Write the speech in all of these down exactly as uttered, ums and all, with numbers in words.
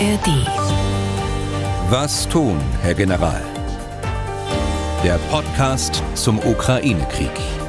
R D. Was tun, Herr General? Der Podcast zum Ukraine-Krieg.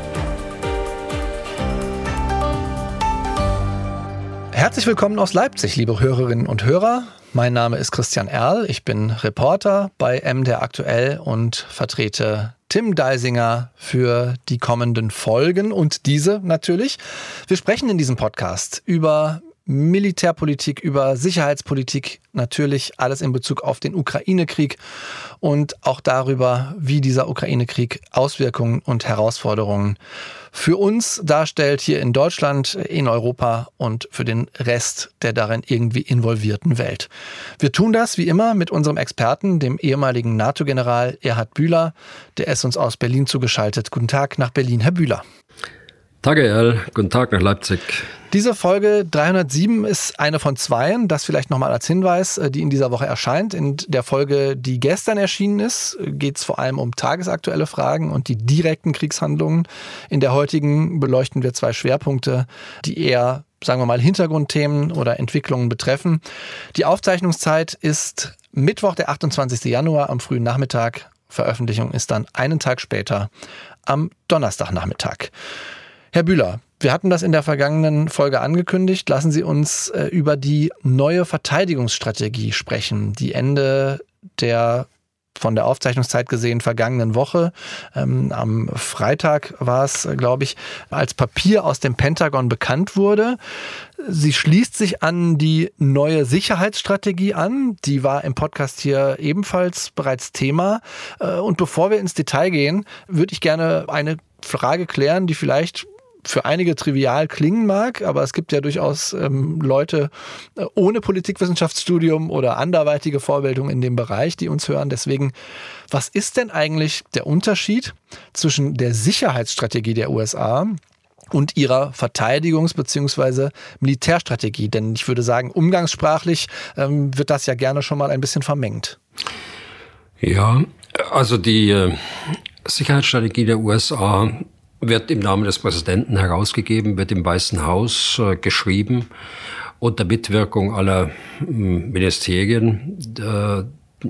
Herzlich willkommen aus Leipzig, liebe Hörerinnen und Hörer. Mein Name ist Christian Erl, ich bin Reporter bei M D R Aktuell und vertrete Tim Deisinger für die kommenden Folgen und diese natürlich. Wir sprechen in diesem Podcast über Militärpolitik, über Sicherheitspolitik, natürlich alles in Bezug auf den Ukraine-Krieg und auch darüber, wie dieser Ukraine-Krieg Auswirkungen und Herausforderungen für uns darstellt, hier in Deutschland, in Europa und für den Rest der darin irgendwie involvierten Welt. Wir tun das wie immer mit unserem Experten, dem ehemaligen NATO-General Erhard Bühler. Der ist uns aus Berlin zugeschaltet. Guten Tag nach Berlin, Herr Bühler. Tag, Herr Erl. Guten Tag nach Leipzig. Diese Folge dreihundertsieben ist eine von zweien, das vielleicht nochmal als Hinweis, die in dieser Woche erscheint. In der Folge, die gestern erschienen ist, geht es vor allem um tagesaktuelle Fragen und die direkten Kriegshandlungen. In der heutigen beleuchten wir zwei Schwerpunkte, die eher, sagen wir mal, Hintergrundthemen oder Entwicklungen betreffen. Die Aufzeichnungszeit ist Mittwoch, der achtundzwanzigsten Januar am frühen Nachmittag. Veröffentlichung ist dann einen Tag später am Donnerstagnachmittag. Herr Bühler, wir hatten das in der vergangenen Folge angekündigt. Lassen Sie uns äh, über die neue Verteidigungsstrategie sprechen, die Ende der von der Aufzeichnungszeit gesehen vergangenen Woche, ähm, am Freitag war es, glaube ich, als Papier aus dem Pentagon bekannt wurde. Sie schließt sich an die neue Sicherheitsstrategie an. Die war im Podcast hier ebenfalls bereits Thema. Äh, und bevor wir ins Detail gehen, würde ich gerne eine Frage klären, die vielleicht für einige trivial klingen mag, aber es gibt ja durchaus ähm, Leute äh, ohne Politikwissenschaftsstudium oder anderweitige Vorbildung in dem Bereich, die uns hören. Deswegen, was ist denn eigentlich der Unterschied zwischen der Sicherheitsstrategie der U S A und ihrer Verteidigungs- bzw. Militärstrategie? Denn ich würde sagen, umgangssprachlich ähm, wird das ja gerne schon mal ein bisschen vermengt. Ja, also die äh, Sicherheitsstrategie der U S A wird im Namen des Präsidenten herausgegeben, wird im Weißen Haus äh, geschrieben unter Mitwirkung aller äh, Ministerien, äh,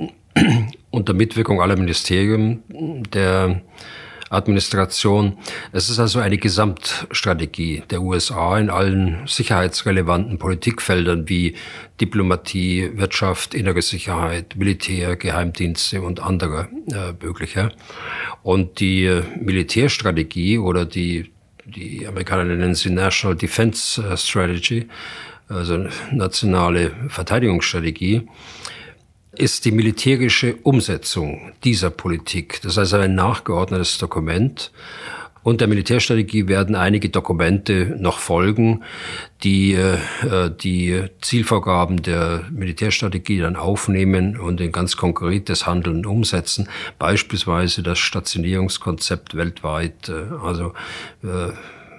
unter Mitwirkung aller Ministerien der Administration. Es ist also eine Gesamtstrategie der U S A in allen sicherheitsrelevanten Politikfeldern wie Diplomatie, Wirtschaft, innere Sicherheit, Militär, Geheimdienste und andere äh, mögliche. Und die äh, Militärstrategie oder die, die Amerikaner nennen sie National Defense Strategy, also nationale Verteidigungsstrategie, ist die militärische Umsetzung dieser Politik. Das heißt ein nachgeordnetes Dokument. Und der Militärstrategie werden einige Dokumente noch folgen, die äh, die Zielvorgaben der Militärstrategie dann aufnehmen und in ganz konkretes Handeln umsetzen. Beispielsweise das Stationierungskonzept weltweit. Äh, also äh,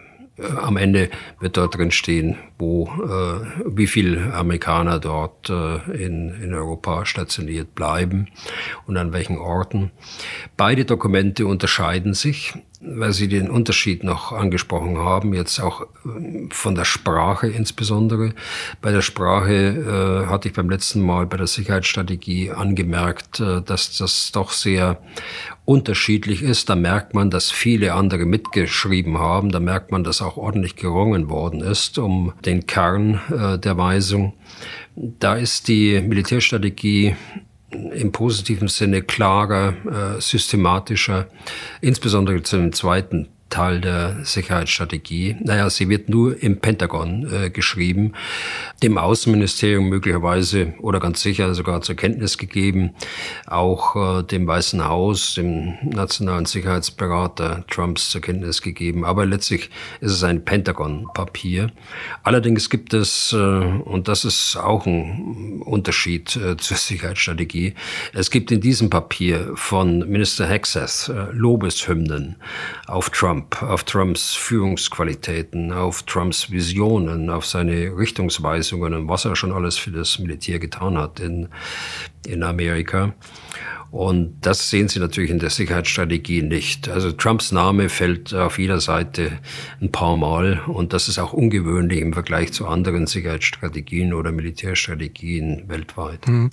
Am Ende wird dort drin stehen, wo, äh, wie viele Amerikaner dort äh, in, in Europa stationiert bleiben und an welchen Orten. Beide Dokumente unterscheiden sich, weil Sie den Unterschied noch angesprochen haben, jetzt auch von der Sprache insbesondere. Bei der Sprache äh, hatte ich beim letzten Mal bei der Sicherheitsstrategie angemerkt, äh, dass das doch sehr unterschiedlich ist. Da merkt man, dass viele andere mitgeschrieben haben. Da merkt man, dass auch ordentlich gerungen worden ist um den Kern äh, der Weisung. Da ist die Militärstrategie im positiven Sinne klarer, äh, systematischer, insbesondere zu dem zweiten Teil der Sicherheitsstrategie. Naja, sie wird nur im Pentagon äh, geschrieben, dem Außenministerium möglicherweise oder ganz sicher sogar zur Kenntnis gegeben, auch äh, dem Weißen Haus, dem nationalen Sicherheitsberater Trumps zur Kenntnis gegeben. Aber letztlich ist es ein Pentagon-Papier. Allerdings gibt es, äh, und das ist auch ein Unterschied äh, zur Sicherheitsstrategie, es gibt in diesem Papier von Minister Hegseth äh, Lobeshymnen auf Trump, auf Trumps Führungsqualitäten, auf Trumps Visionen, auf seine Richtungsweisungen und was er schon alles für das Militär getan hat in, in Amerika. Und das sehen Sie natürlich in der Sicherheitsstrategie nicht. Also Trumps Name fällt auf jeder Seite ein paar Mal und das ist auch ungewöhnlich im Vergleich zu anderen Sicherheitsstrategien oder Militärstrategien weltweit. Mhm.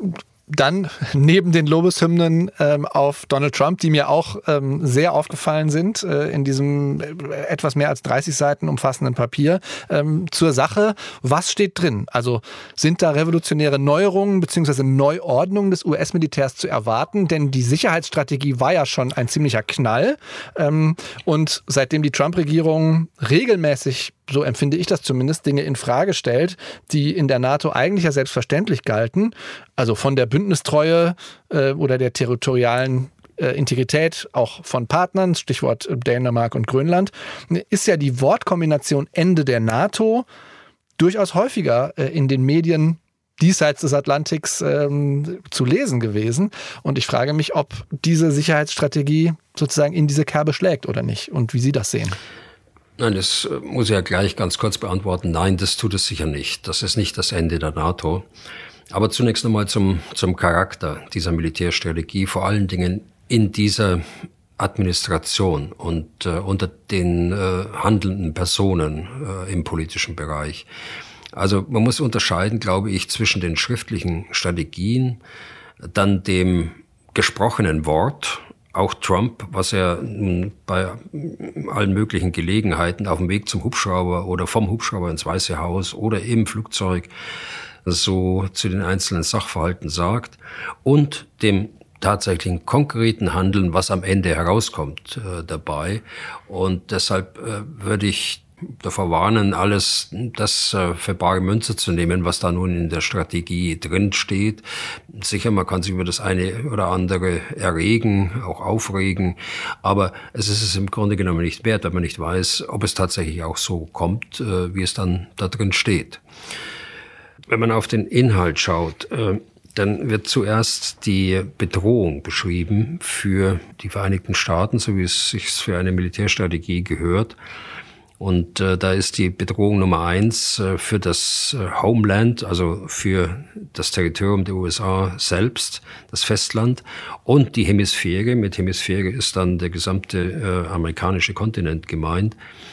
Dann neben den Lobeshymnen ähm, auf Donald Trump, die mir auch ähm, sehr aufgefallen sind äh, in diesem etwas mehr als dreißig Seiten umfassenden Papier, ähm, zur Sache, was steht drin? Also sind da revolutionäre Neuerungen bzw. Neuordnungen des U S-Militärs zu erwarten? Denn die Sicherheitsstrategie war ja schon ein ziemlicher Knall. Ähm, und seitdem die Trump-Regierung regelmäßig, so empfinde ich das zumindest, Dinge in Frage stellt, die in der NATO eigentlich ja selbstverständlich galten, also von der Bündnistreue äh, oder der territorialen äh, Integrität auch von Partnern, Stichwort Dänemark und Grönland, ist ja die Wortkombination Ende der NATO durchaus häufiger äh, in den Medien diesseits des Atlantiks ähm, zu lesen gewesen. Und ich frage mich, ob diese Sicherheitsstrategie sozusagen in diese Kerbe schlägt oder nicht und wie Sie das sehen. Nein, das muss ich ja gleich ganz kurz beantworten. Nein, das tut es sicher nicht. Das ist nicht das Ende der NATO. Aber zunächst einmal zum, zum Charakter dieser Militärstrategie, vor allen Dingen in dieser Administration und äh, unter den äh, handelnden Personen äh, im politischen Bereich. Also man muss unterscheiden, glaube ich, zwischen den schriftlichen Strategien, dann dem gesprochenen Wort. Auch Trump, was er bei allen möglichen Gelegenheiten auf dem Weg zum Hubschrauber oder vom Hubschrauber ins Weiße Haus oder im Flugzeug so zu den einzelnen Sachverhalten sagt und dem tatsächlichen konkreten Handeln, was am Ende herauskommt äh, dabei. Und deshalb äh, würde ich davor warnen, alles das äh, für bare Münze zu nehmen, was da nun in der Strategie drin steht. Sicher, man kann sich über das eine oder andere erregen, auch aufregen, aber es ist es im Grunde genommen nicht wert, wenn man nicht weiß, ob es tatsächlich auch so kommt, äh, wie es dann da drin steht. Wenn man auf den Inhalt schaut, äh, dann wird zuerst die Bedrohung beschrieben für die Vereinigten Staaten, so wie es sich für eine Militärstrategie gehört. Und äh, da ist die Bedrohung Nummer eins äh, für das äh, Homeland, also für das Territorium der U S A selbst, das Festland und die Hemisphäre. Mit Hemisphäre ist dann der gesamte äh, amerikanische Kontinent gemeint.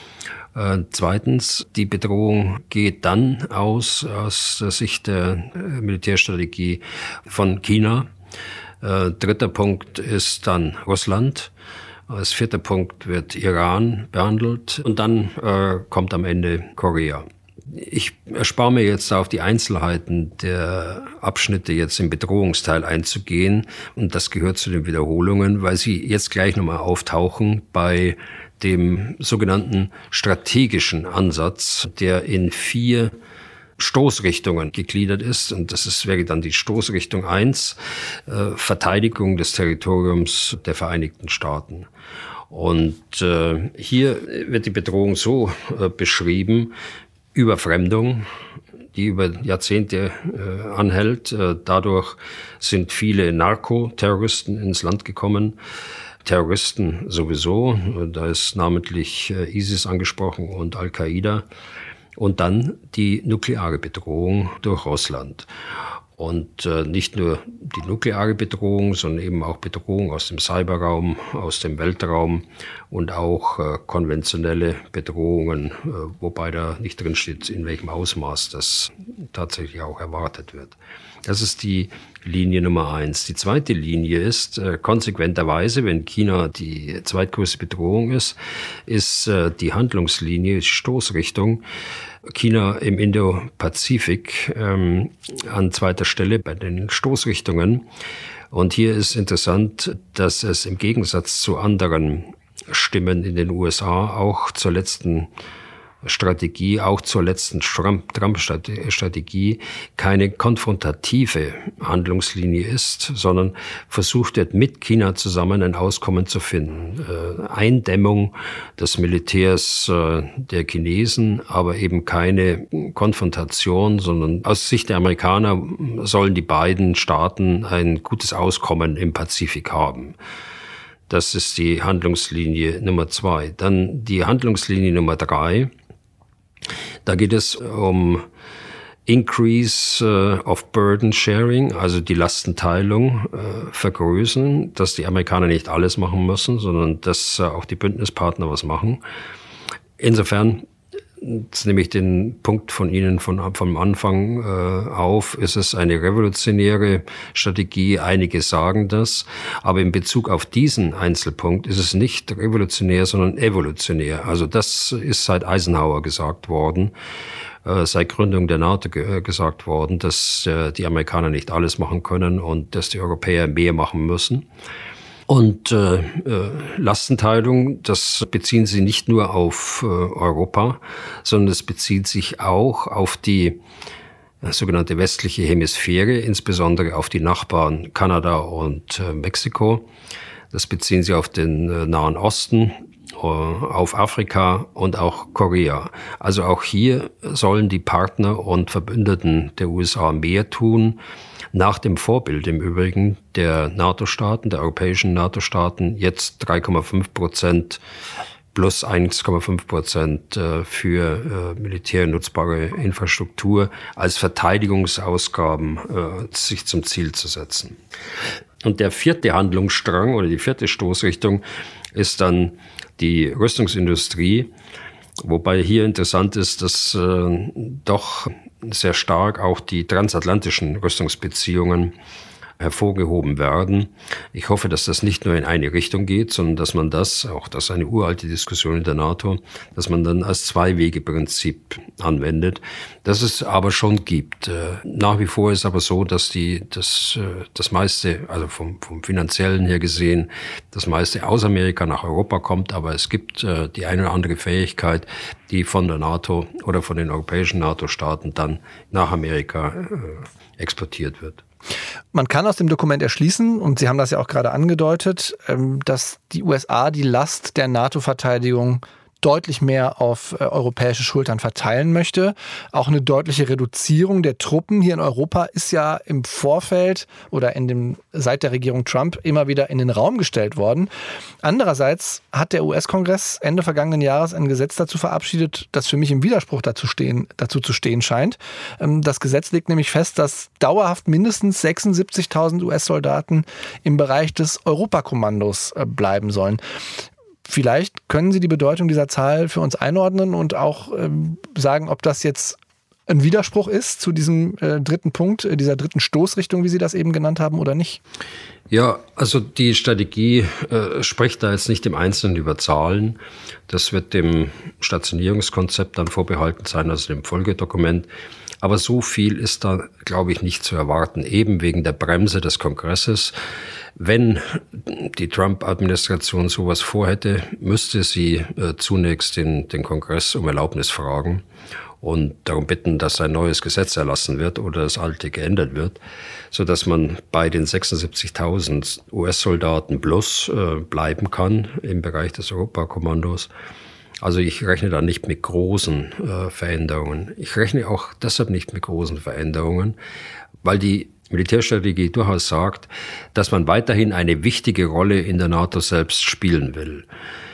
Äh, zweitens, die Bedrohung geht dann aus, aus der Sicht der äh, Militärstrategie von China. Äh, dritter Punkt ist dann Russland. Als vierter Punkt wird Iran behandelt und dann äh, kommt am Ende Korea. Ich erspare mir jetzt auf die Einzelheiten der Abschnitte jetzt im Bedrohungsteil einzugehen und das gehört zu den Wiederholungen, weil sie jetzt gleich nochmal auftauchen bei dem sogenannten strategischen Ansatz, der in vier Stoßrichtungen gegliedert ist. Und das ist, wäre dann die Stoßrichtung eins, äh, Verteidigung des Territoriums der Vereinigten Staaten. Und äh, hier wird die Bedrohung so äh, beschrieben, Überfremdung, die über Jahrzehnte äh, anhält. Äh, dadurch sind viele Narkoterroristen ins Land gekommen. Terroristen sowieso, da ist namentlich äh, ISIS angesprochen und Al-Qaida. Und dann die nukleare Bedrohung durch Russland. Und äh, nicht nur die nukleare Bedrohung, sondern eben auch Bedrohung aus dem Cyberraum, aus dem Weltraum und auch äh, konventionelle Bedrohungen, äh, wobei da nicht drin steht, in welchem Ausmaß das tatsächlich auch erwartet wird. Das ist die Linie Nummer eins. Die zweite Linie ist, äh, konsequenterweise, wenn China die zweitgrößte Bedrohung ist, ist äh, die Handlungslinie, die Stoßrichtung, China im Indo-Pazifik ähm, an zweiter Stelle bei den Stoßrichtungen. Und hier ist interessant, dass es im Gegensatz zu anderen Stimmen in den U S A auch zur letzten Strategie, auch zur letzten Trump-Strategie keine konfrontative Handlungslinie ist, sondern versucht wird, mit China zusammen ein Auskommen zu finden. Äh, Eindämmung des Militärs äh, der Chinesen, aber eben keine Konfrontation, sondern aus Sicht der Amerikaner sollen die beiden Staaten ein gutes Auskommen im Pazifik haben. Das ist die Handlungslinie Nummer zwei. Dann die Handlungslinie Nummer drei. Da geht es um Increase uh, of Burden Sharing, also die Lastenteilung uh, vergrößern, dass die Amerikaner nicht alles machen müssen, sondern dass uh, auch die Bündnispartner was machen. Insofern, jetzt nehme ich den Punkt von Ihnen von, vom Anfang uh, auf, ist es eine revolutionäre Strategie, einige sagen das, aber in Bezug auf diesen Einzelpunkt ist es nicht revolutionär, sondern evolutionär. Also das ist seit Eisenhower gesagt worden, seit Gründung der NATO ge- gesagt worden, dass äh, die Amerikaner nicht alles machen können und dass die Europäer mehr machen müssen. Und äh, äh, Lastenteilung, das beziehen sie nicht nur auf äh, Europa, sondern es bezieht sich auch auf die äh, sogenannte westliche Hemisphäre, insbesondere auf die Nachbarn Kanada und äh, Mexiko. Das beziehen sie auf den äh, Nahen Osten, auf Afrika und auch Korea. Also auch hier sollen die Partner und Verbündeten der U S A mehr tun, nach dem Vorbild im Übrigen der NATO-Staaten, der europäischen NATO-Staaten, jetzt drei Komma fünf Prozent plus eins Komma fünf Prozent für militärnutzbare Infrastruktur als Verteidigungsausgaben sich zum Ziel zu setzen. Und der vierte Handlungsstrang oder die vierte Stoßrichtung ist dann die Rüstungsindustrie, wobei hier interessant ist, dass äh, doch sehr stark auch die transatlantischen Rüstungsbeziehungen hervorgehoben werden. Ich hoffe, dass das nicht nur in eine Richtung geht, sondern dass man das, auch das ist eine uralte Diskussion in der NATO, dass man dann als Zwei-Wege-Prinzip anwendet, das es aber schon gibt. Nach wie vor ist aber so, dass die das das meiste, also vom, vom finanziellen her gesehen, das meiste aus Amerika nach Europa kommt, aber es gibt die eine oder andere Fähigkeit, die von der NATO oder von den europäischen NATO-Staaten dann nach Amerika exportiert wird. Man kann aus dem Dokument erschließen, und Sie haben das ja auch gerade angedeutet, dass die U S A die Last der NATO-Verteidigung deutlich mehr auf äh, europäische Schultern verteilen möchte. Auch eine deutliche Reduzierung der Truppen hier in Europa ist ja im Vorfeld oder in dem, seit der Regierung Trump immer wieder in den Raum gestellt worden. Andererseits hat der U S-Kongress Ende vergangenen Jahres ein Gesetz dazu verabschiedet, das für mich im Widerspruch dazu, stehen, dazu zu stehen scheint. Ähm, das Gesetz legt nämlich fest, dass dauerhaft mindestens sechsundsiebzigtausend U S-Soldaten im Bereich des Europakommandos äh, bleiben sollen. Vielleicht können Sie die Bedeutung dieser Zahl für uns einordnen und auch ähm, sagen, ob das jetzt ein Widerspruch ist zu diesem äh, dritten Punkt, äh, dieser dritten Stoßrichtung, wie Sie das eben genannt haben, oder nicht? Ja, also die Strategie äh, spricht da jetzt nicht im Einzelnen über Zahlen. Das wird dem Stationierungskonzept dann vorbehalten sein, also dem Folgedokument. Aber so viel ist da, glaube ich, nicht zu erwarten, eben wegen der Bremse des Kongresses. Wenn die Trump-Administration sowas vorhätte, müsste sie äh, zunächst den, den Kongress um Erlaubnis fragen und darum bitten, dass ein neues Gesetz erlassen wird oder das alte geändert wird, sodass man bei den sechsundsiebzigtausend U S-Soldaten plus äh, bleiben kann im Bereich des Europakommandos. Also ich rechne da nicht mit großen äh, Veränderungen. Ich rechne auch deshalb nicht mit großen Veränderungen, weil die Militärstrategie durchaus sagt, dass man weiterhin eine wichtige Rolle in der NATO selbst spielen will.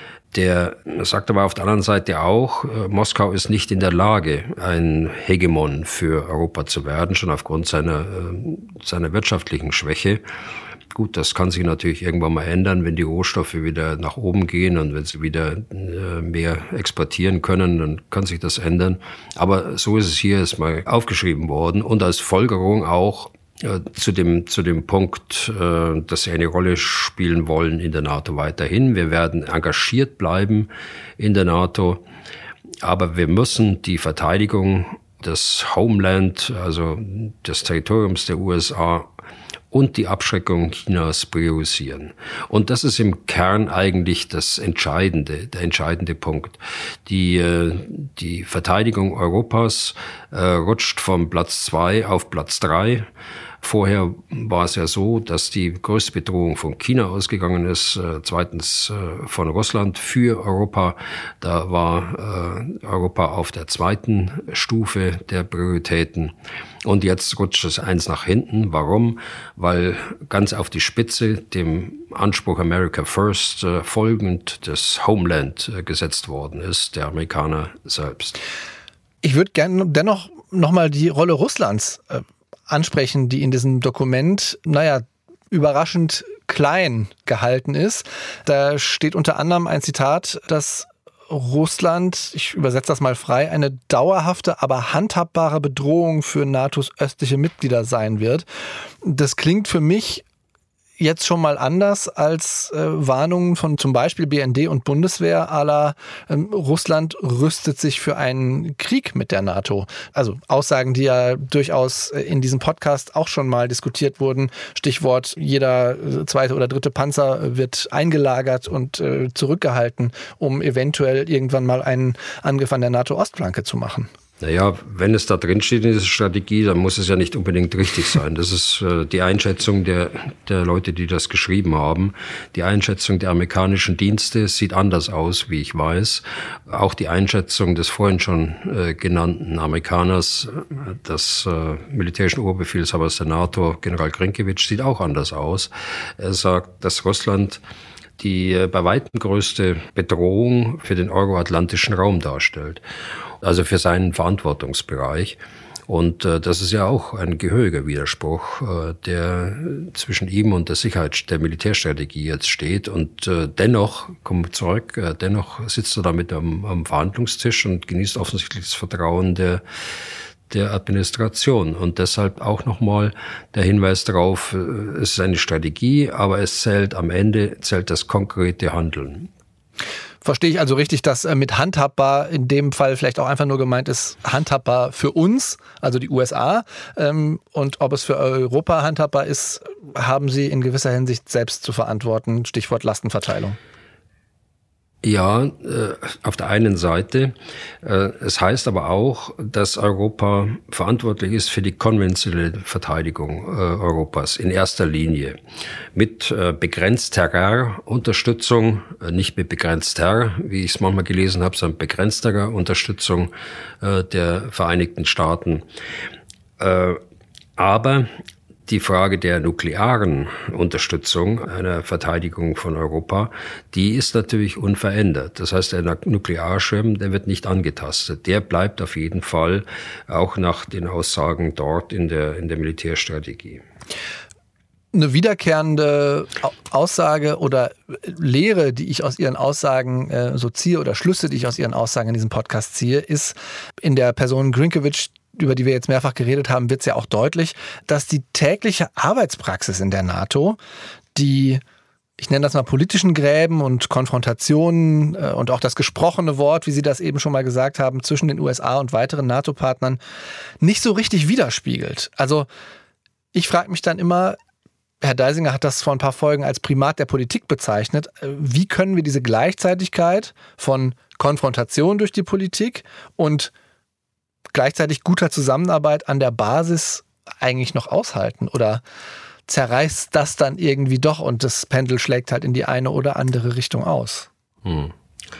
Der sagt aber auf der anderen Seite auch, äh, Moskau ist nicht in der Lage, ein Hegemon für Europa zu werden, schon aufgrund seiner, äh, seiner wirtschaftlichen Schwäche. Gut, das kann sich natürlich irgendwann mal ändern, wenn die Rohstoffe wieder nach oben gehen und wenn sie wieder äh, mehr exportieren können, dann kann sich das ändern. Aber so ist es hier erstmal aufgeschrieben worden und als Folgerung auch äh, zu dem zu dem Punkt, äh, dass sie eine Rolle spielen wollen in der NATO weiterhin. Wir werden engagiert bleiben in der NATO, aber wir müssen die Verteidigung des Homeland, also des Territoriums der U S A, und die Abschreckung Chinas priorisieren. Und das ist im Kern eigentlich das Entscheidende, der entscheidende Punkt. Die, die Verteidigung Europas äh, rutscht vom Platz zwei auf Platz drei. Vorher war es ja so, dass die größte Bedrohung von China ausgegangen ist, äh, zweitens äh, von Russland für Europa. Da war äh, Europa auf der zweiten Stufe der Prioritäten. Und jetzt rutscht es eins nach hinten. Warum? Weil ganz auf die Spitze dem Anspruch America First äh, folgend das Homeland äh, gesetzt worden ist, der Amerikaner selbst. Ich würde gerne dennoch nochmal die Rolle Russlands äh, ansprechen, die in diesem Dokument, naja, überraschend klein gehalten ist. Da steht unter anderem ein Zitat, dass Russland, ich übersetze das mal frei, eine dauerhafte, aber handhabbare Bedrohung für NATOs östliche Mitglieder sein wird. Das klingt für mich jetzt schon mal anders als äh, Warnungen von zum Beispiel B N D und Bundeswehr à la ähm, Russland rüstet sich für einen Krieg mit der NATO. Also Aussagen, die ja durchaus in diesem Podcast auch schon mal diskutiert wurden. Stichwort, jeder zweite oder dritte Panzer wird eingelagert und äh, zurückgehalten, um eventuell irgendwann mal einen Angriff an der NATO-Ostflanke zu machen. Naja, wenn es da drin steht in dieser Strategie, dann muss es ja nicht unbedingt richtig sein. Das ist äh, die Einschätzung der, der Leute, die das geschrieben haben. Die Einschätzung der amerikanischen Dienste sieht anders aus, wie ich weiß. Auch die Einschätzung des vorhin schon äh, genannten Amerikaners, des äh, militärischen Oberbefehlshabers der NATO, General Grinkewitsch, sieht auch anders aus. Er sagt, dass Russland die äh, bei weitem größte Bedrohung für den euroatlantischen Raum darstellt. Also für seinen Verantwortungsbereich. Und äh, das ist ja auch ein gehöriger Widerspruch, äh, der zwischen ihm und der Sicherheits-, der Militärstrategie jetzt steht. Und äh, dennoch, kommen wir zurück, äh, dennoch sitzt er damit am, am Verhandlungstisch und genießt offensichtlich das Vertrauen der der Administration. Und deshalb auch nochmal der Hinweis darauf, es ist eine Strategie, aber es zählt am Ende, zählt das konkrete Handeln. Verstehe ich also richtig, dass mit handhabbar in dem Fall vielleicht auch einfach nur gemeint ist, handhabbar für uns, also die U S A. Und ob es für Europa handhabbar ist, haben Sie in gewisser Hinsicht selbst zu verantworten. Stichwort Lastenverteilung. Ja, äh, auf der einen Seite. Äh, es heißt aber auch, dass Europa verantwortlich ist für die konventionelle Verteidigung äh, Europas in erster Linie. Mit äh, begrenzterer Unterstützung, äh, nicht mit begrenzter, wie ich es manchmal gelesen habe, sondern begrenzterer Unterstützung äh, der Vereinigten Staaten. Äh, aber die Frage der nuklearen Unterstützung einer Verteidigung von Europa, die ist natürlich unverändert. Das heißt, der Nuklearschirm, der wird nicht angetastet. Der bleibt auf jeden Fall auch nach den Aussagen dort in der, in der Militärstrategie. Eine wiederkehrende Aussage oder Lehre, die ich aus Ihren Aussagen äh, so ziehe oder Schlüsse, die ich aus Ihren Aussagen in diesem Podcast ziehe, ist in der Person Grinkewitsch, über die wir jetzt mehrfach geredet haben, wird es ja auch deutlich, dass die tägliche Arbeitspraxis in der NATO, die, ich nenne das mal politischen Gräben und Konfrontationen äh, und auch das gesprochene Wort, wie Sie das eben schon mal gesagt haben, zwischen den U S A und weiteren NATO-Partnern nicht so richtig widerspiegelt. Also ich frage mich dann immer, Herr Deisinger hat das vor ein paar Folgen als Primat der Politik bezeichnet. Wie können wir diese Gleichzeitigkeit von Konfrontation durch die Politik und gleichzeitig guter Zusammenarbeit an der Basis eigentlich noch aushalten? Oder zerreißt das dann irgendwie doch und das Pendel schlägt halt in die eine oder andere Richtung aus? Hm.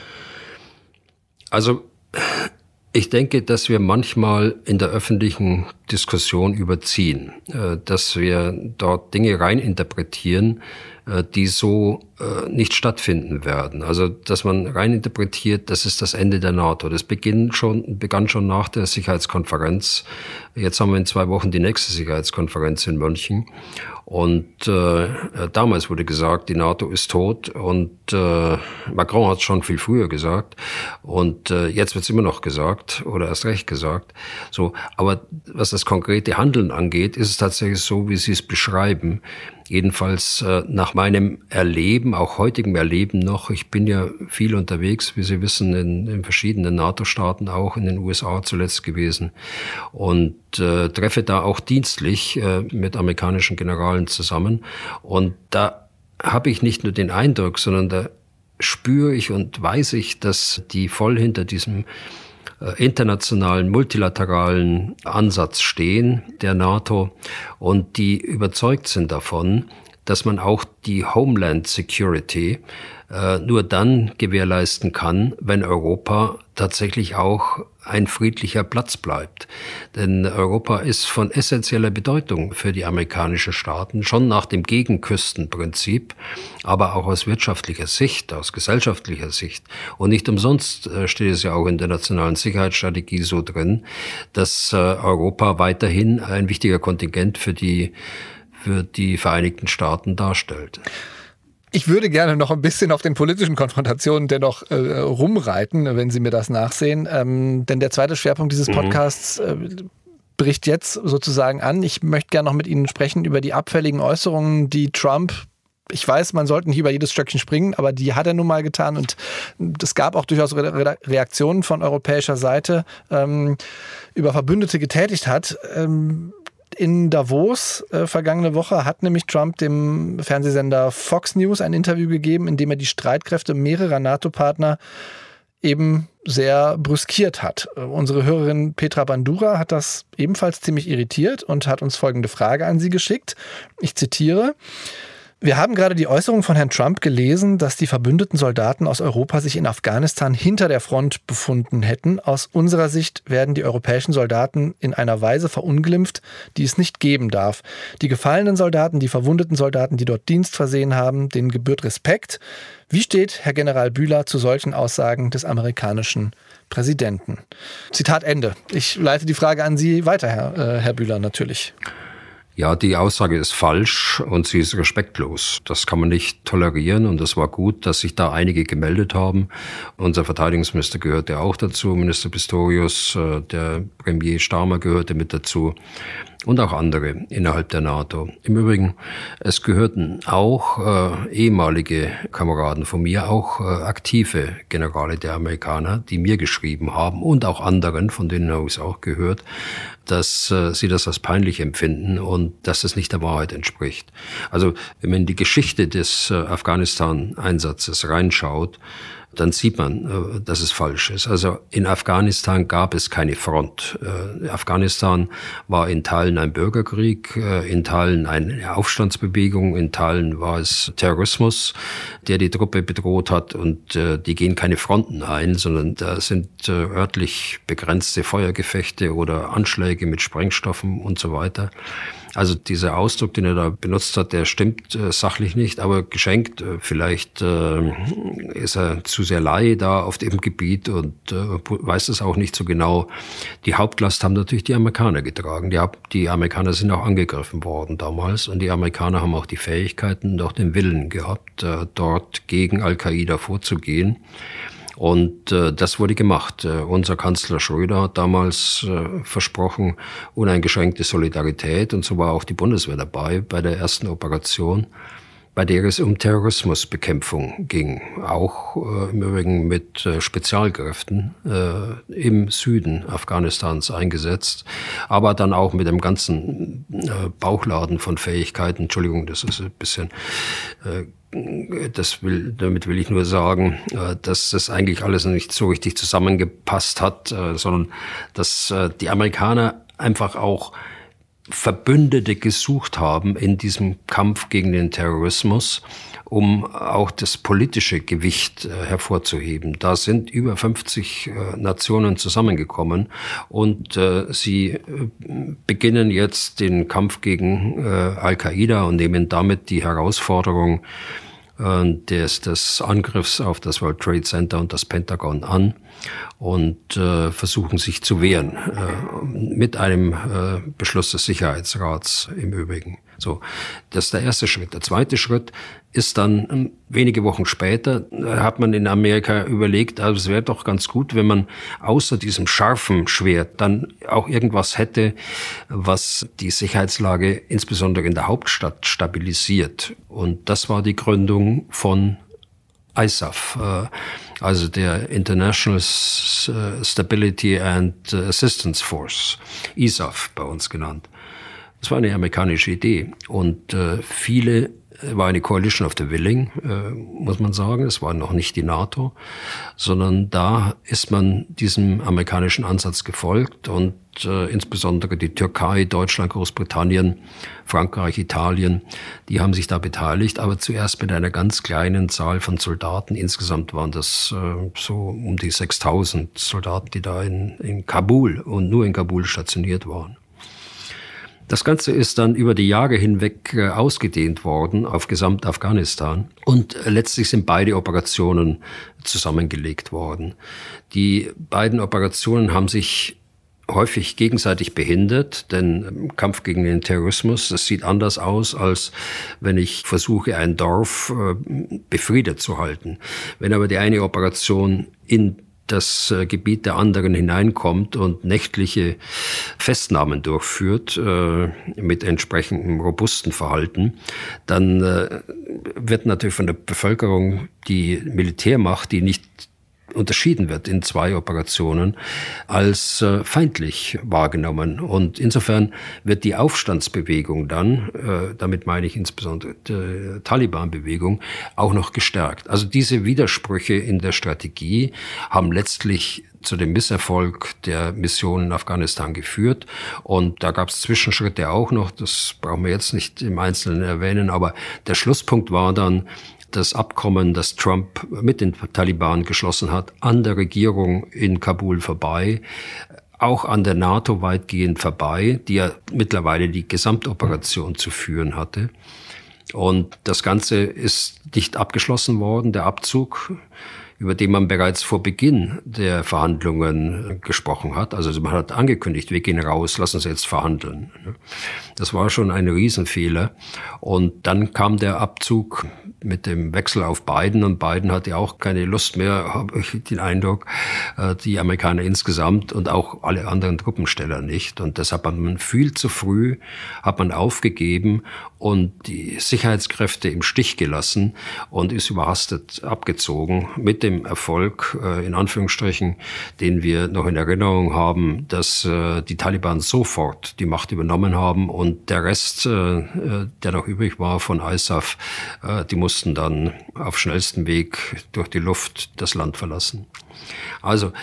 Also ich denke, dass wir manchmal in der öffentlichen Diskussion überziehen, dass wir dort Dinge reininterpretieren, die so nicht stattfinden werden. Also, dass man reininterpretiert, das ist das Ende der NATO. Das beginnt schon, begann schon nach der Sicherheitskonferenz. Jetzt haben wir in zwei Wochen die nächste Sicherheitskonferenz in München. Und äh, damals wurde gesagt, die NATO ist tot. Und äh, Macron hat es schon viel früher gesagt. Und äh, jetzt wird es immer noch gesagt oder erst recht gesagt. So, aber was das konkrete Handeln angeht, ist es tatsächlich so, wie Sie es beschreiben. Jedenfalls äh, nach meinem Erleben, auch heutigem Erleben noch, ich bin ja viel unterwegs, wie Sie wissen, in, in verschiedenen NATO-Staaten, auch in den U S A zuletzt gewesen und äh, treffe da auch dienstlich äh, mit amerikanischen Generalen zusammen. Und da habe ich nicht nur den Eindruck, sondern da spüre ich und weiß ich, dass die voll hinter diesem internationalen, multilateralen Ansatz stehen, der NATO, und die überzeugt sind davon, dass man auch die Homeland Security äh, nur dann gewährleisten kann, wenn Europa tatsächlich auch ein friedlicher Platz bleibt. Denn Europa ist von essentieller Bedeutung für die amerikanischen Staaten, schon nach dem Gegenküstenprinzip, aber auch aus wirtschaftlicher Sicht, aus gesellschaftlicher Sicht. Und nicht umsonst steht es ja auch in der nationalen Sicherheitsstrategie so drin, dass Europa weiterhin ein wichtiger Kontingent für die, für die Vereinigten Staaten darstellt. Ich würde gerne noch ein bisschen auf den politischen Konfrontationen dennoch äh, rumreiten, wenn Sie mir das nachsehen. Ähm, denn der zweite Schwerpunkt dieses Podcasts äh, bricht jetzt sozusagen an. Ich möchte gerne noch mit Ihnen sprechen über die abfälligen Äußerungen, die Trump, ich weiß, man sollte nicht über jedes Stöckchen springen, aber die hat er nun mal getan. Und es gab auch durchaus Re- Reaktionen von europäischer Seite, ähm, über Verbündete getätigt hat. Ähm, In Davos äh, vergangene Woche hat nämlich Trump dem Fernsehsender Fox News ein Interview gegeben, in dem er die Streitkräfte mehrerer NATO-Partner eben sehr brüskiert hat. Äh, unsere Hörerin Petra Bandura hat das ebenfalls ziemlich irritiert und hat uns folgende Frage an Sie geschickt. Ich zitiere: Wir haben gerade die Äußerung von Herrn Trump gelesen, dass die verbündeten Soldaten aus Europa sich in Afghanistan hinter der Front befunden hätten. Aus unserer Sicht werden die europäischen Soldaten in einer Weise verunglimpft, die es nicht geben darf. Die gefallenen Soldaten, die verwundeten Soldaten, die dort Dienst versehen haben, denen gebührt Respekt. Wie steht Herr General Bühler zu solchen Aussagen des amerikanischen Präsidenten? Zitat Ende. Ich leite die Frage an Sie weiter, Herr, äh, Herr Bühler, natürlich. Ja, die Aussage ist falsch und sie ist respektlos. Das kann man nicht tolerieren und es war gut, dass sich da einige gemeldet haben. Unser Verteidigungsminister gehörte auch dazu, Minister Pistorius, der Premier Starmer gehörte mit dazu und auch andere innerhalb der NATO. Im Übrigen, es gehörten auch äh, ehemalige Kameraden von mir, auch äh, aktive Generale der Amerikaner, die mir geschrieben haben und auch anderen, von denen habe ich es auch gehört, dass äh, sie das als peinlich empfinden und dass es nicht der Wahrheit entspricht. Also wenn man in die Geschichte des äh, Afghanistan-Einsatzes reinschaut, dann sieht man, dass es falsch ist. Also in Afghanistan gab es keine Front. Afghanistan war in Teilen ein Bürgerkrieg, in Teilen eine Aufstandsbewegung, in Teilen war es Terrorismus, der die Truppe bedroht hat und die gehen keine Fronten ein, sondern da sind örtlich begrenzte Feuergefechte oder Anschläge mit Sprengstoffen und so weiter. Also dieser Ausdruck, den er da benutzt hat, der stimmt äh, sachlich nicht, aber geschenkt. Äh, vielleicht äh, ist er zu sehr Laie da auf dem Gebiet und äh, weiß es auch nicht so genau. Die Hauptlast haben natürlich die Amerikaner getragen. Die, die Amerikaner sind auch angegriffen worden damals und die Amerikaner haben auch die Fähigkeiten und auch den Willen gehabt, äh, dort gegen Al-Qaida vorzugehen. Und äh, das wurde gemacht. Äh, unser Kanzler Schröder hat damals äh, versprochen, uneingeschränkte Solidarität. Und so war auch die Bundeswehr dabei bei der ersten Operation, bei der es um Terrorismusbekämpfung ging. Auch äh, im Übrigen mit äh, Spezialkräften äh, im Süden Afghanistans eingesetzt. Aber dann auch mit dem ganzen äh, Bauchladen von Fähigkeiten. Entschuldigung, das ist ein bisschen... Äh, Das will, damit will ich nur sagen, dass das eigentlich alles nicht so richtig zusammengepasst hat, sondern dass die Amerikaner einfach auch Verbündete gesucht haben in diesem Kampf gegen den Terrorismus, um auch das politische Gewicht äh, hervorzuheben. Da sind über fünfzig äh, Nationen zusammengekommen und äh, sie äh, beginnen jetzt den Kampf gegen äh, Al-Qaida und nehmen damit die Herausforderung äh, des, des Angriffs auf das World Trade Center und das Pentagon an und äh, versuchen sich zu wehren, äh, mit einem äh, Beschluss des Sicherheitsrats im Übrigen. So, das ist der erste Schritt. Der zweite Schritt ist dann, wenige Wochen später, hat man in Amerika überlegt, also es wäre doch ganz gut, wenn man außer diesem scharfen Schwert dann auch irgendwas hätte, was die Sicherheitslage insbesondere in der Hauptstadt stabilisiert. Und das war die Gründung von I S A F, also der International Stability and Assistance Force, I S A F bei uns genannt. Das war eine amerikanische Idee und äh, viele war eine Coalition of the Willing, äh, muss man sagen. Es war noch nicht die NATO, sondern da ist man diesem amerikanischen Ansatz gefolgt und äh, insbesondere die Türkei, Deutschland, Großbritannien, Frankreich, Italien, die haben sich da beteiligt, aber zuerst mit einer ganz kleinen Zahl von Soldaten. Insgesamt waren das äh, so um die sechstausend Soldaten, die da in, in Kabul und nur in Kabul stationiert waren. Das Ganze ist dann über die Jahre hinweg äh, ausgedehnt worden auf Gesamt-Afghanistan und äh, letztlich sind beide Operationen zusammengelegt worden. Die beiden Operationen haben sich häufig gegenseitig behindert, denn im Kampf gegen den Terrorismus, das sieht anders aus, als wenn ich versuche, ein Dorf äh, befriedet zu halten. Wenn aber die eine Operation in das Gebiet der anderen hineinkommt und nächtliche Festnahmen durchführt äh, mit entsprechendem robusten Verhalten, dann äh, wird natürlich von der Bevölkerung die Militärmacht, die nicht unterschieden wird in zwei Operationen, als äh, feindlich wahrgenommen. Und insofern wird die Aufstandsbewegung dann, äh, damit meine ich insbesondere die Taliban-Bewegung, auch noch gestärkt. Also diese Widersprüche in der Strategie haben letztlich zu dem Misserfolg der Mission in Afghanistan geführt. Und da gab es Zwischenschritte auch noch, das brauchen wir jetzt nicht im Einzelnen erwähnen, aber der Schlusspunkt war dann, das Abkommen, das Trump mit den Taliban geschlossen hat, an der Regierung in Kabul vorbei, auch an der NATO weitgehend vorbei, die ja mittlerweile die Gesamtoperation zu führen hatte. Und das Ganze ist nicht abgeschlossen worden, der Abzug, über den man bereits vor Beginn der Verhandlungen gesprochen hat. Also man hat angekündigt, wir gehen raus, lassen Sie jetzt verhandeln. Das war schon ein Riesenfehler. Und dann kam der Abzug mit dem Wechsel auf Biden und Biden hatte auch keine Lust mehr, habe ich den Eindruck, die Amerikaner insgesamt und auch alle anderen Truppensteller nicht. Und deshalb hat man viel zu früh, hat man aufgegeben und die Sicherheitskräfte im Stich gelassen und ist überhastet abgezogen mit dem Erfolg, in Anführungsstrichen, den wir noch in Erinnerung haben, dass die Taliban sofort die Macht übernommen haben und der Rest, der noch übrig war von I S A F, die mussten dann auf schnellstem Weg durch die Luft das Land verlassen. Also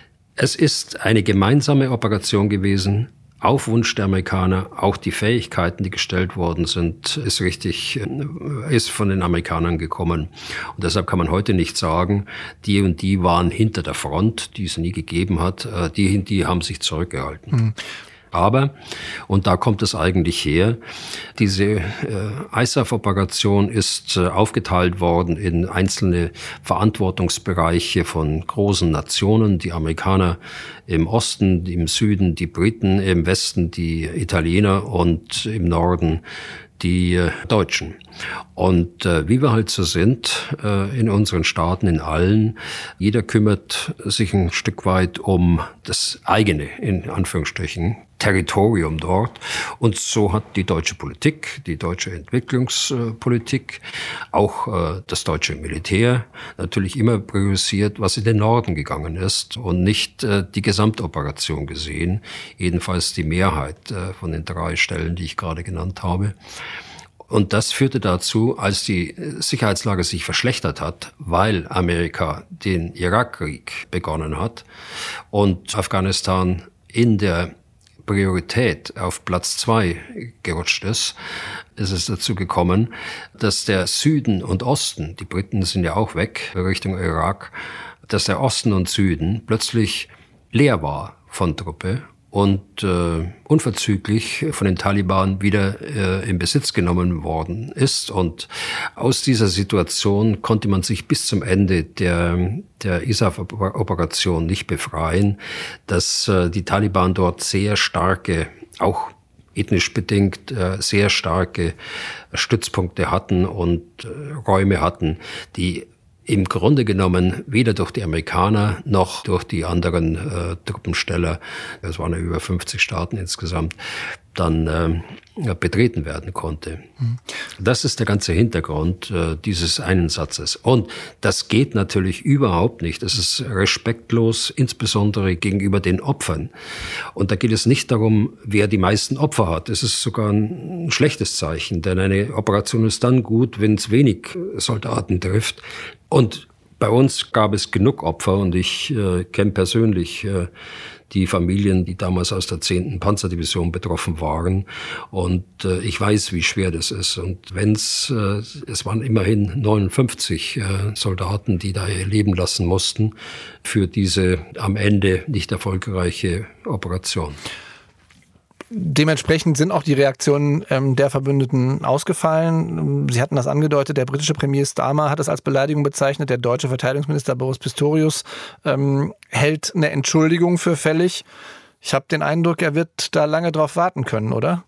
es ist eine gemeinsame Operation gewesen, auf Wunsch der Amerikaner. Auch die Fähigkeiten, die gestellt worden sind, ist richtig, ist von den Amerikanern gekommen. Und deshalb kann man heute nicht sagen, die und die waren hinter der Front, die es nie gegeben hat, die und die haben sich zurückgehalten. Mhm. Aber, und da kommt es eigentlich her, diese äh, I S A F-Operation ist äh, aufgeteilt worden in einzelne Verantwortungsbereiche von großen Nationen. Die Amerikaner im Osten, im Süden die Briten, im Westen die Italiener und im Norden die äh, Deutschen. Und äh, wie wir halt so sind, äh, in unseren Staaten, in allen, jeder kümmert sich ein Stück weit um das eigene, in Anführungsstrichen, Territorium dort. Und so hat die deutsche Politik, die deutsche Entwicklungspolitik, auch äh, das deutsche Militär natürlich immer priorisiert, was in den Norden gegangen ist und nicht äh, die Gesamtoperation gesehen. Jedenfalls die Mehrheit äh, von den drei Stellen, die ich gerade genannt habe. Und das führte dazu, als die Sicherheitslage sich verschlechtert hat, weil Amerika den Irakkrieg begonnen hat und Afghanistan in der Priorität auf Platz zwei gerutscht ist, ist es dazu gekommen, dass der Süden und Osten, die Briten sind ja auch weg Richtung Irak, dass der Osten und Süden plötzlich leer war von Truppe und äh, unverzüglich von den Taliban wieder äh, in Besitz genommen worden ist. Und aus dieser Situation konnte man sich bis zum Ende der, der I S A F-Operation nicht befreien, dass äh, die Taliban dort sehr starke, auch ethnisch bedingt, äh, sehr starke Stützpunkte hatten und äh, Räume hatten, die im Grunde genommen weder durch die Amerikaner noch durch die anderen äh, Truppensteller, das waren ja über fünfzig Staaten insgesamt, dann äh, betreten werden konnte. Mhm. Das ist der ganze Hintergrund äh, dieses einen Satzes. Und das geht natürlich überhaupt nicht. Das ist respektlos, insbesondere gegenüber den Opfern. Und da geht es nicht darum, wer die meisten Opfer hat. Das ist sogar ein schlechtes Zeichen, denn eine Operation ist dann gut, wenn es wenig Soldaten trifft. Und bei uns gab es genug Opfer und ich äh, kenne persönlich äh, die Familien, die damals aus der zehnten Panzerdivision betroffen waren. Und äh, ich weiß, wie schwer das ist. Und wenn's, äh, es waren immerhin neunundfünfzig äh, Soldaten, die da ihr Leben lassen mussten für diese am Ende nicht erfolgreiche Operation. Dementsprechend sind auch die Reaktionen ähm, der Verbündeten ausgefallen. Sie hatten das angedeutet, der britische Premier Starmer hat es als Beleidigung bezeichnet, der deutsche Verteidigungsminister Boris Pistorius ähm, hält eine Entschuldigung für fällig. Ich habe den Eindruck, er wird da lange drauf warten können, oder?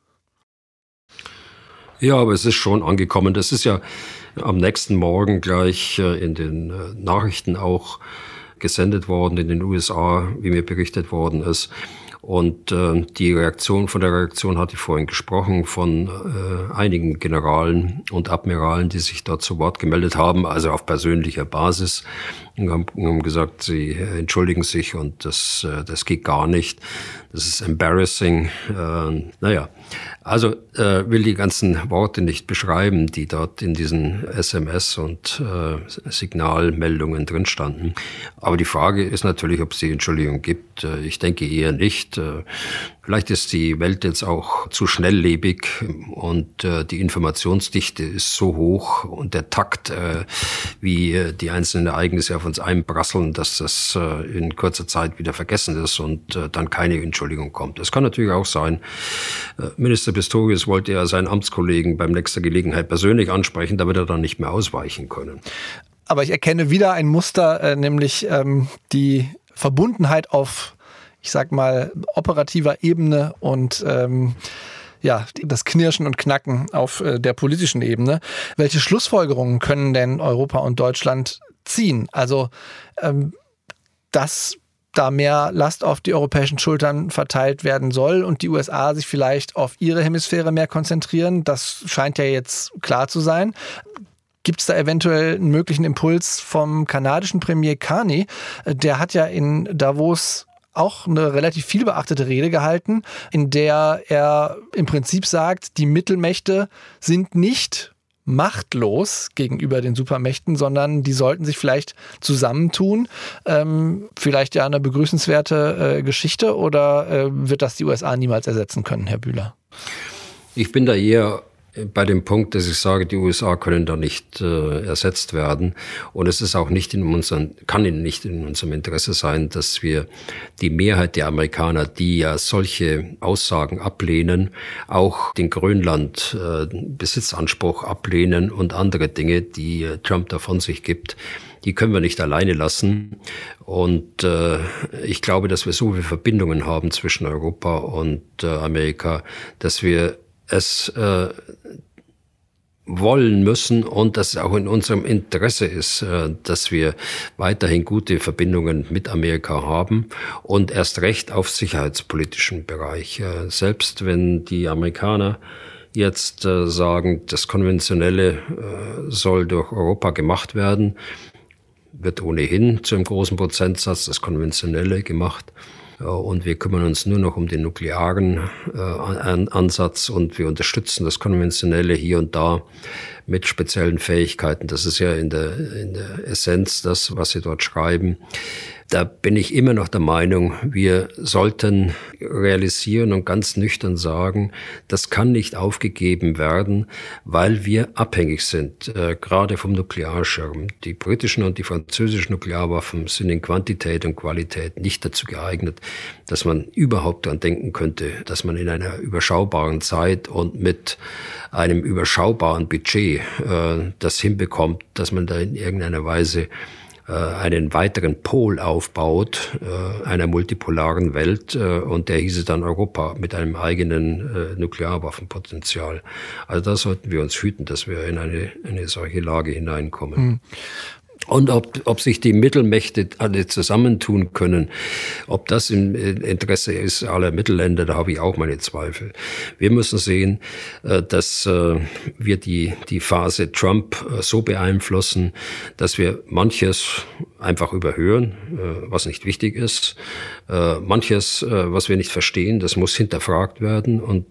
Ja, aber es ist schon angekommen. Das ist ja am nächsten Morgen gleich äh, in den äh, Nachrichten auch gesendet worden in den U S A, wie mir berichtet worden ist. Und äh, die Reaktion, von der Reaktion hatte ich vorhin gesprochen, von äh, einigen Generalen und Admiralen, die sich dort zu Wort gemeldet haben, also auf persönlicher Basis, und haben, haben gesagt, sie entschuldigen sich und das, äh, das geht gar nicht. Das ist embarrassing. Äh, naja, also äh, will die ganzen Worte nicht beschreiben, die dort in diesen S M S und äh, Signalmeldungen drin standen. Aber die Frage ist natürlich, ob es die Entschuldigung gibt. Äh, ich denke eher nicht. Äh, Vielleicht ist die Welt jetzt auch zu schnelllebig und äh, die Informationsdichte ist so hoch und der Takt, äh, wie äh, die einzelnen Ereignisse auf uns einprasseln, dass das äh, in kurzer Zeit wieder vergessen ist und äh, dann keine Entschuldigung kommt. Es kann natürlich auch sein, äh, Minister Pistorius wollte ja seinen Amtskollegen beim nächsten Gelegenheit persönlich ansprechen, da wird er dann nicht mehr ausweichen können. Aber ich erkenne wieder ein Muster, äh, nämlich ähm, die Verbundenheit auf, ich sag mal, operativer Ebene und ähm, ja, das Knirschen und Knacken auf äh, der politischen Ebene. Welche Schlussfolgerungen können denn Europa und Deutschland ziehen? Also, ähm, dass da mehr Last auf die europäischen Schultern verteilt werden soll und die U S A sich vielleicht auf ihre Hemisphäre mehr konzentrieren, das scheint ja jetzt klar zu sein. Gibt es da eventuell einen möglichen Impuls vom kanadischen Premier Carney? Der hat ja in Davos auch eine relativ viel beachtete Rede gehalten, in der er im Prinzip sagt, die Mittelmächte sind nicht machtlos gegenüber den Supermächten, sondern die sollten sich vielleicht zusammentun. Ähm, vielleicht ja eine begrüßenswerte äh, Geschichte, oder äh, wird das die U S A niemals ersetzen können, Herr Bühler? Ich bin da eher bei dem Punkt, dass ich sage, die U S A können da nicht äh, ersetzt werden. Und es ist auch nicht in unserem, kann nicht in unserem Interesse sein, dass wir die Mehrheit der Amerikaner, die ja solche Aussagen ablehnen, auch den Grönland äh, Besitzanspruch ablehnen und andere Dinge, die äh, Trump da von sich gibt. Die können wir nicht alleine lassen. Und äh, ich glaube, dass wir so viele Verbindungen haben zwischen Europa und äh, Amerika, dass wir es äh, wollen müssen und dass es auch in unserem Interesse ist, äh, dass wir weiterhin gute Verbindungen mit Amerika haben und erst recht auf sicherheitspolitischen Bereich. Äh, selbst wenn die Amerikaner jetzt äh, sagen, das Konventionelle äh, soll durch Europa gemacht werden, wird ohnehin zu einem großen Prozentsatz das Konventionelle gemacht. Und wir kümmern uns nur noch um den nuklearen äh, Ansatz und wir unterstützen das Konventionelle hier und da mit speziellen Fähigkeiten. Das ist ja in der, in der Essenz das, was Sie dort schreiben. Da bin ich immer noch der Meinung, wir sollten realisieren und ganz nüchtern sagen, das kann nicht aufgegeben werden, weil wir abhängig sind, äh, gerade vom Nuklearschirm. Die britischen und die französischen Nuklearwaffen sind in Quantität und Qualität nicht dazu geeignet, dass man überhaupt daran denken könnte, dass man in einer überschaubaren Zeit und mit einem überschaubaren Budget äh, das hinbekommt, dass man da in irgendeiner Weise einen weiteren Pol aufbaut, äh, einer multipolaren Welt, äh, und der hieße dann Europa mit einem eigenen äh, Nuklearwaffenpotenzial. Also da sollten wir uns hüten, dass wir in eine, eine solche Lage hineinkommen. Und ob, ob sich die Mittelmächte alle zusammentun können, ob das im Interesse ist aller Mittelländer, da habe ich auch meine Zweifel. Wir müssen sehen, dass wir die, die Phase Trump so beeinflussen, dass wir manches einfach überhören, was nicht wichtig ist. Manches, was wir nicht verstehen, das muss hinterfragt werden und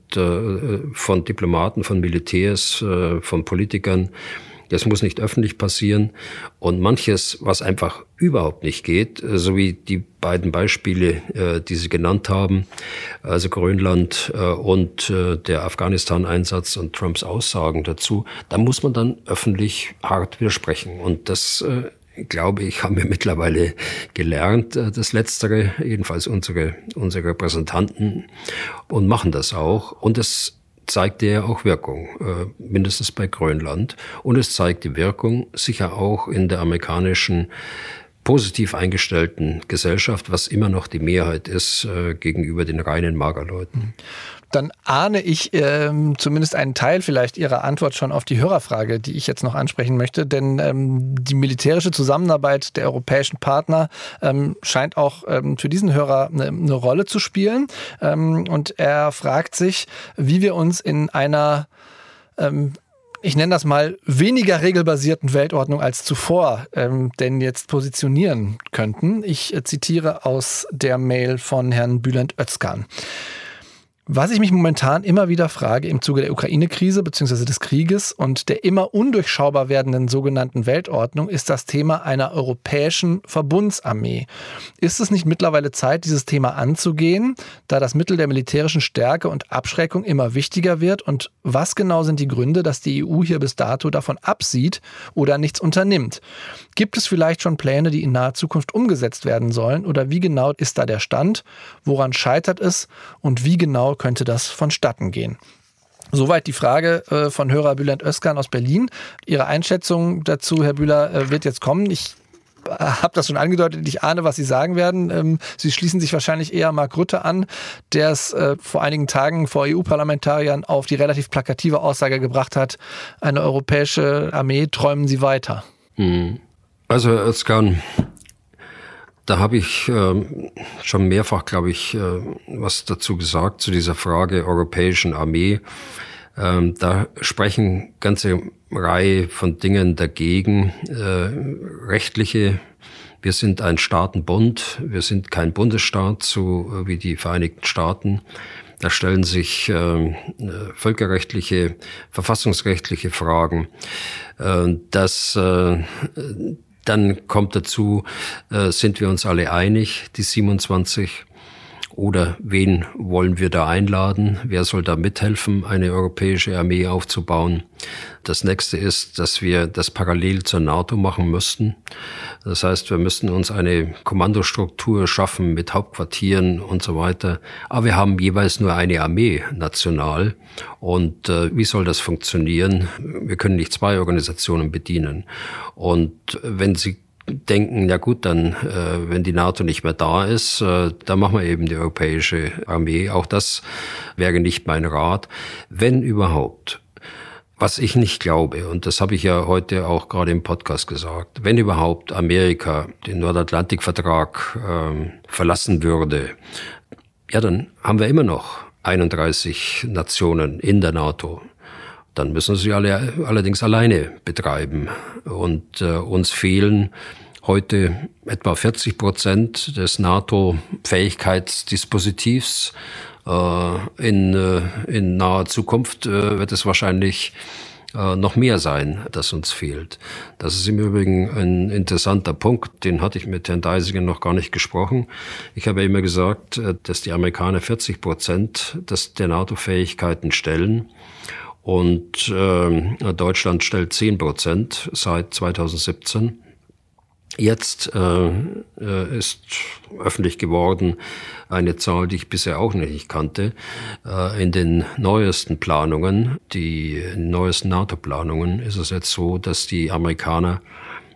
von Diplomaten, von Militärs, von Politikern. Das muss nicht öffentlich passieren. Und manches, was einfach überhaupt nicht geht, so wie die beiden Beispiele, die Sie genannt haben, also Grönland und der Afghanistan-Einsatz und Trumps Aussagen dazu, da muss man dann öffentlich hart widersprechen. Und das, glaube ich, haben wir mittlerweile gelernt, das Letztere, jedenfalls unsere, unsere Repräsentanten, und machen das auch. Und das zeigte ja auch Wirkung, äh, mindestens bei Grönland. Und es zeigte Wirkung sicher auch in der amerikanischen positiv eingestellten Gesellschaft, was immer noch die Mehrheit ist äh, gegenüber den reinen Magerleuten. Dann ahne ich ähm, zumindest einen Teil vielleicht Ihrer Antwort schon auf die Hörerfrage, die ich jetzt noch ansprechen möchte. Denn ähm, die militärische Zusammenarbeit der europäischen Partner ähm, scheint auch ähm, für diesen Hörer eine, eine Rolle zu spielen. Ähm, und er fragt sich, wie wir uns in einer ähm, ich nenne das mal, weniger regelbasierten Weltordnung als zuvor ähm, denn jetzt positionieren könnten. Ich äh, zitiere aus der Mail von Herrn Bülent Özkan. Was ich mich momentan immer wieder frage im Zuge der Ukraine-Krise bzw. des Krieges und der immer undurchschaubar werdenden sogenannten Weltordnung ist das Thema einer europäischen Verbundsarmee. Ist es nicht mittlerweile Zeit, dieses Thema anzugehen, da das Mittel der militärischen Stärke und Abschreckung immer wichtiger wird? Und was genau sind die Gründe, dass die E U hier bis dato davon absieht oder nichts unternimmt? Gibt es vielleicht schon Pläne, die in naher Zukunft umgesetzt werden sollen? Oder wie genau ist da der Stand? Woran scheitert es? Und wie genau könnte das vonstatten gehen? Soweit die Frage äh, von Hörer Bülent Özkan aus Berlin. Ihre Einschätzung dazu, Herr Bühler, äh, wird jetzt kommen. Ich habe das schon angedeutet, ich ahne, was Sie sagen werden. Ähm, Sie schließen sich wahrscheinlich eher Mark Rutte an, der es äh, vor einigen Tagen vor E U-Parlamentariern auf die relativ plakative Aussage gebracht hat, eine europäische Armee, träumen Sie weiter. Also Herr Özkan, da habe ich äh, schon mehrfach, glaube ich, äh, was dazu gesagt, zu dieser Frage europäischen Armee. Ähm, da sprechen ganze Reihe von Dingen dagegen. Äh, rechtliche, wir sind ein Staatenbund, wir sind kein Bundesstaat, so äh, wie die Vereinigten Staaten. Da stellen sich äh, völkerrechtliche, verfassungsrechtliche Fragen. Äh, das äh, Dann kommt dazu, äh, sind wir uns alle einig, die siebenundzwanzig? Oder wen wollen wir da einladen? Wer soll da mithelfen, eine europäische Armee aufzubauen? Das nächste ist, dass wir das parallel zur NATO machen müssten. Das heißt, wir müssten uns eine Kommandostruktur schaffen mit Hauptquartieren und so weiter. Aber wir haben jeweils nur eine Armee national. Und äh, wie soll das funktionieren? Wir können nicht zwei Organisationen bedienen. Und wenn Sie denken, ja gut, dann, äh, wenn die NATO nicht mehr da ist, äh, dann machen wir eben die europäische Armee. Auch das wäre nicht mein Rat. Wenn überhaupt, was ich nicht glaube, und das habe ich ja heute auch gerade im Podcast gesagt, wenn überhaupt Amerika den Nordatlantikvertrag äh, verlassen würde, ja, dann haben wir immer noch einunddreißig Nationen in der NATO. Dann müssen sie alle allerdings alleine betreiben. Und äh, uns fehlen heute etwa vierzig Prozent des NATO-Fähigkeitsdispositivs. Äh, in, äh, in naher Zukunft äh, wird es wahrscheinlich äh, noch mehr sein, das uns fehlt. Das ist im Übrigen ein interessanter Punkt, den hatte ich mit Herrn Deisinger noch gar nicht gesprochen. Ich habe immer gesagt, dass die Amerikaner vierzig Prozent des, der NATO-Fähigkeiten stellen. Und äh, Deutschland stellt zehn Prozent seit zweitausendsiebzehn. Jetzt äh, äh, ist öffentlich geworden eine Zahl, die ich bisher auch nicht kannte. Äh, in den neuesten Planungen, die neuesten NATO-Planungen, ist es jetzt so, dass die Amerikaner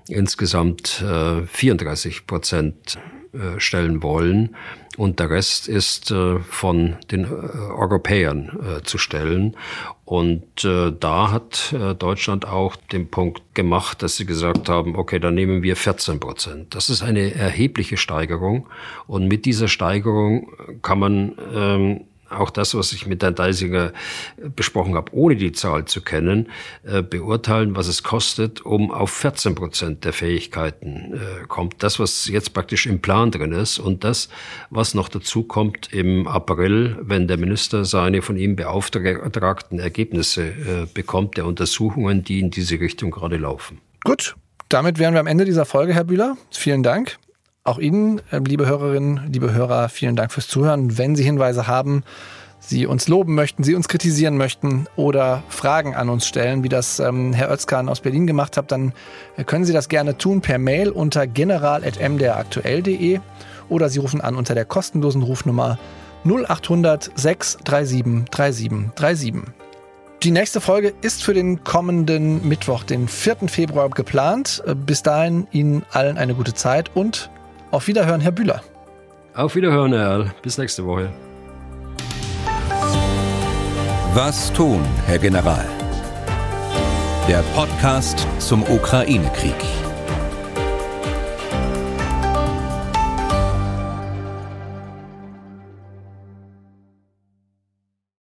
insgesamt äh, vierunddreißig Prozent äh, stellen wollen. Und der Rest ist äh, von den äh, Europäern äh, zu stellen. Und äh, da hat äh, Deutschland auch den Punkt gemacht, dass sie gesagt haben, okay, dann nehmen wir vierzehn Prozent. Das ist eine erhebliche Steigerung. Und mit dieser Steigerung kann man ähm, auch das, was ich mit Herrn Deisinger besprochen habe, ohne die Zahl zu kennen, äh, beurteilen, was es kostet, um auf vierzehn Prozent der Fähigkeiten äh, kommt. Das, was jetzt praktisch im Plan drin ist und das, was noch dazu kommt im April, wenn der Minister seine von ihm beauftragten Ergebnisse äh, bekommt, der Untersuchungen, die in diese Richtung gerade laufen. Gut, damit wären wir am Ende dieser Folge, Herr Bühler. Vielen Dank. Auch Ihnen, liebe Hörerinnen, liebe Hörer, vielen Dank fürs Zuhören. Wenn Sie Hinweise haben, Sie uns loben möchten, Sie uns kritisieren möchten oder Fragen an uns stellen, wie das ähm, Herr Özkan aus Berlin gemacht hat, dann können Sie das gerne tun per Mail unter general at m d r aktuell punkt d e oder Sie rufen an unter der kostenlosen Rufnummer null acht hundert sechs drei sieben drei sieben drei sieben. Die nächste Folge ist für den kommenden Mittwoch, den vierten Februar, geplant. Bis dahin Ihnen allen eine gute Zeit und auf Wiederhören, Herr Bühler. Auf Wiederhören, Herr Erl. Bis nächste Woche. Was tun, Herr General? Der Podcast zum Ukraine-Krieg.